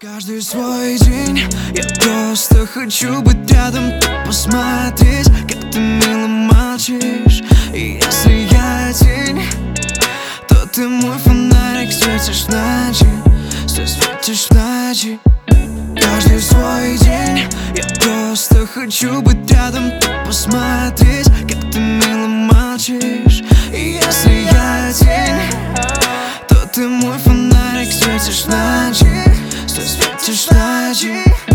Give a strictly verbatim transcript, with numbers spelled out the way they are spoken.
Каждый свой день я просто хочу быть рядом, так посмотреть, как ты мило молчишь. И если я тень, то ты мой фонарик, светишь в ночи, светишь в ночи. Каждый свой день я просто хочу быть рядом, так посмотреть, как ты мило молчишь. И если я тень, то ты мой фонарик, светишь в ночи, светишь в ночи.